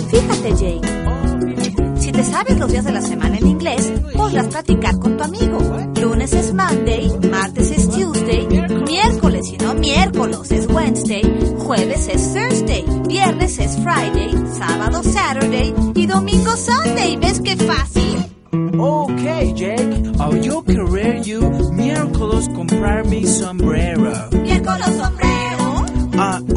Fíjate, Jake, si te sabes los días de la semana en inglés, podrás platicar con tu amigo. Lunes es Monday, martes es Tuesday, miércoles y no miércoles es Wednesday, jueves es Thursday, viernes es Friday, sábado Saturday y domingo Sunday. ¿Ves qué fácil? Okay, Jake, yo querer you miércoles comprar mi sombrero. ¿Miércoles sombrero?